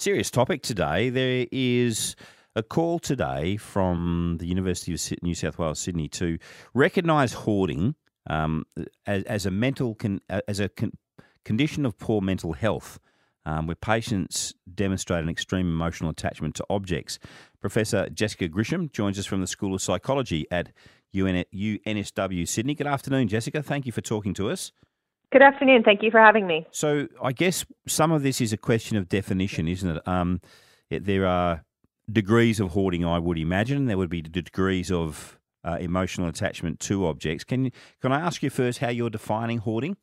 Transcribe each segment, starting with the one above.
Serious topic today. There is a call today from the University of New South Wales, Sydney, to recognise hoarding as a condition of poor mental health, where patients demonstrate an extreme emotional attachment to objects. Professor Jessica Grisham joins us from the School of Psychology at UNSW Sydney. Good afternoon, Jessica. Thank you for talking to us. Good afternoon. Thank you for having me. So I guess some of this is a question of definition, isn't it? There are degrees of hoarding, I would imagine. There would be degrees of emotional attachment to objects. Can I ask you first how you're defining hoarding?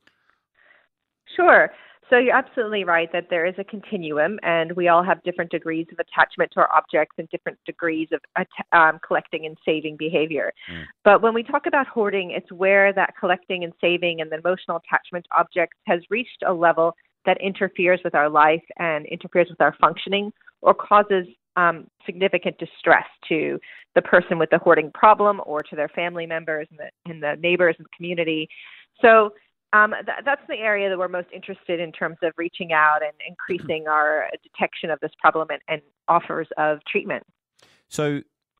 Sure. So you're absolutely right that there is a continuum, and we all have different degrees of attachment to our objects and different degrees of collecting and saving behavior. But when we talk about hoarding, it's where that collecting and saving and the emotional attachment to objects has reached a level that interferes with our life and interferes with our functioning or causes significant distress to the person with the hoarding problem or to their family members and the neighbors and the community. So that's the area that we're most interested in terms of reaching out and increasing our detection of this problem and offers of treatment. So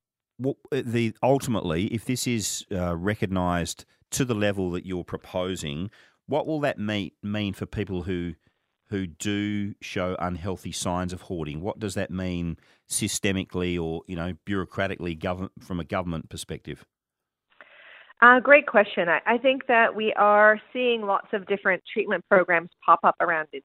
ultimately, if this is recognised to the level that you're proposing, what will that mean for people who do show unhealthy signs of hoarding? What does that mean systemically or bureaucratically from a government perspective? Great question. I think that we are seeing lots of different treatment programs pop up around it,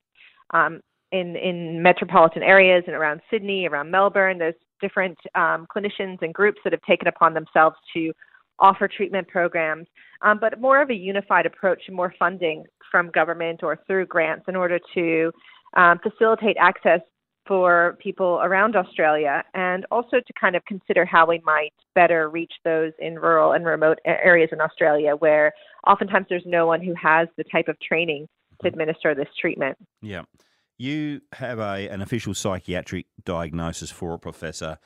in metropolitan areas and around Sydney, around Melbourne. There's different clinicians and groups that have taken upon themselves to offer treatment programs, but more of a unified approach and more funding from government or through grants in order to facilitate access for people around Australia, and also to kind of consider how we might better reach those in rural and remote areas in Australia where oftentimes there's no one who has the type of training to administer this treatment. Yeah. You have an official psychiatric diagnosis for a professor,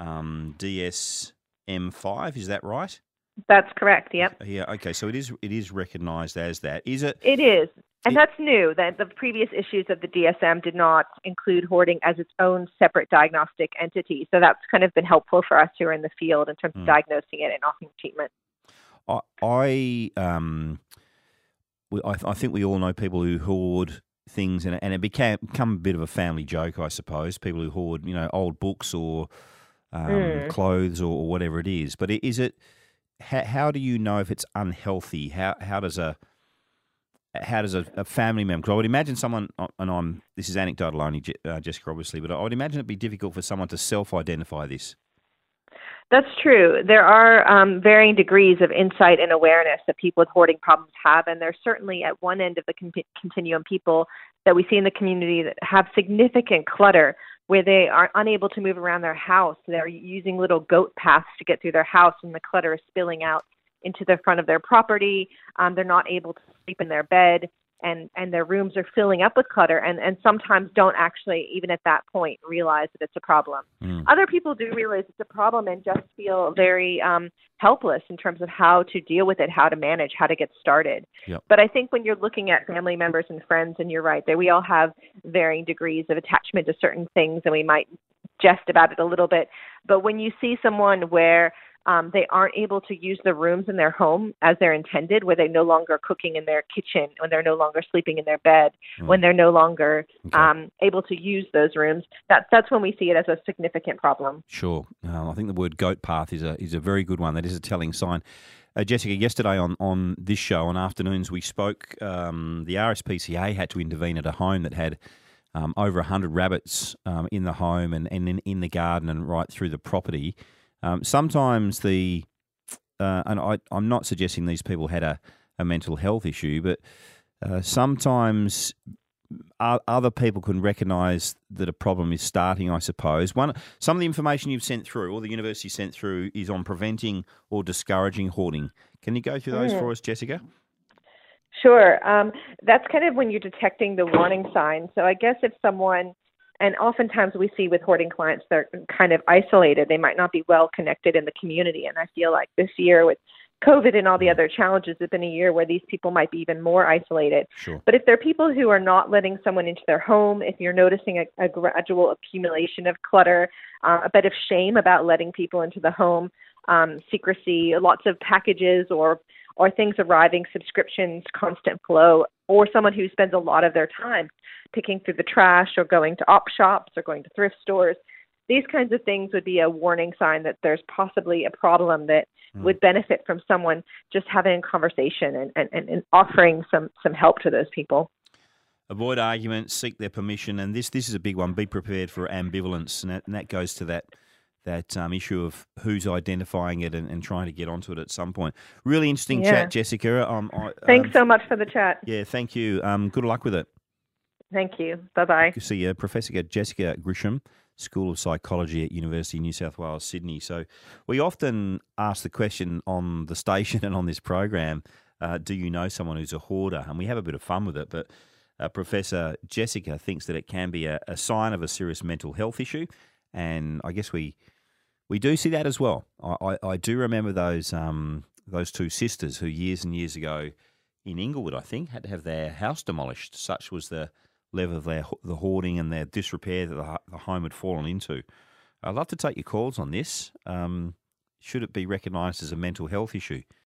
DSM-5, is that right? That's correct, yep. Yeah, okay, so it is recognised as that. Is it? It is. And that's new. That the previous issues of the DSM did not include hoarding as its own separate diagnostic entity. So that's kind of been helpful for us who are in the field in terms of diagnosing it and offering treatment. I think we all know people who hoard things, and it become a bit of a family joke, I suppose. People who hoard, old books or clothes or whatever it is. But is it? How do you know if it's unhealthy? How does a family member? Because I would imagine someone, and this is anecdotal only, Jessica, obviously, but I would imagine it'd be difficult for someone to self-identify this. That's true. There are varying degrees of insight and awareness that people with hoarding problems have, and there's certainly at one end of the continuum people that we see in the community that have significant clutter where they are unable to move around their house. They're using little goat paths to get through their house, and the clutter is spilling out into the front of their property. They're not able to sleep in their bed, and their rooms are filling up with clutter, and sometimes don't actually, even at that point, realize that it's a problem. Other people do realize it's a problem and just feel very helpless in terms of how to deal with it, how to manage, how to get started. Yep. But I think when you're looking at family members and friends, and you're right, that we all have varying degrees of attachment to certain things, and we might jest about it a little bit. But when you see someone where they aren't able to use the rooms in their home as they're intended, where they're no longer cooking in their kitchen, when they're no longer sleeping in their bed, when they're no longer able to use those rooms, that's when we see it as a significant problem. Sure. I think the word goat path is a very good one. That is a telling sign. Jessica, yesterday on this show, on Afternoons, we spoke, the RSPCA had to intervene at a home that had over 100 rabbits in the home and in the garden and right through the property. Sometimes and I'm not suggesting these people had a mental health issue, but sometimes other people can recognise that a problem is starting, I suppose. Some of the information you've sent through, or the university sent through, is on preventing or discouraging hoarding. Can you go through those for us, Jessica? Sure. That's kind of when you're detecting the warning signs. So I guess if someone, and oftentimes we see with hoarding clients, they're kind of isolated. They might not be well connected in the community. And I feel like this year with COVID and all the other challenges, it's been a year where these people might be even more isolated. Sure. But if there are people who are not letting someone into their home, if you're noticing a gradual accumulation of clutter, a bit of shame about letting people into the home, secrecy, lots of packages or things arriving, subscriptions, constant flow, or someone who spends a lot of their time picking through the trash or going to op shops or going to thrift stores, these kinds of things would be a warning sign that there's possibly a problem that would benefit from someone just having a conversation and offering some help to those people. Avoid arguments, seek their permission, and this is a big one. Be prepared for ambivalence, and that goes to that issue of who's identifying it and trying to get onto it at some point. Really interesting chat, Jessica. Thanks so much for the chat. Yeah, thank you. Good luck with it. Thank you. Bye-bye. You see Professor Jessica Grisham, School of Psychology at University of New South Wales, Sydney. So we often ask the question on the station and on this program, do you know someone who's a hoarder? And we have a bit of fun with it, but Professor Jessica thinks that it can be a sign of a serious mental health issue. And I guess we do see that as well. I do remember those two sisters who years and years ago in Inglewood, I think, had to have their house demolished. Such was the level of the hoarding and their disrepair that the home had fallen into. I'd love to take your calls on this. Should it be recognised as a mental health issue?